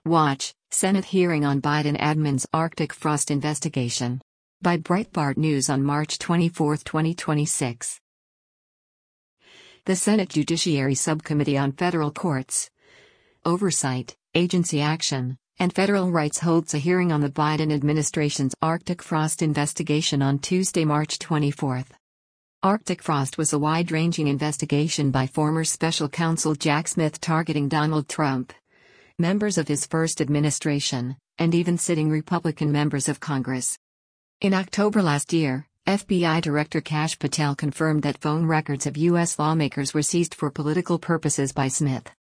Watch, Senate hearing on Biden admin's Arctic frost investigation. By Breitbart News on March 24, 2026. The Senate Judiciary Subcommittee on Federal Courts, Oversight, Agency Action, and Federal Rights holds a hearing on the Biden administration's Arctic frost investigation on Tuesday, March 24. Arctic frost was a wide-ranging investigation by former special counsel Jack Smith targeting Donald Trump, members of his first administration, and even sitting Republican members of Congress. In October last year, FBI Director Kash Patel confirmed that phone records of U.S. lawmakers were seized for political purposes by Smith.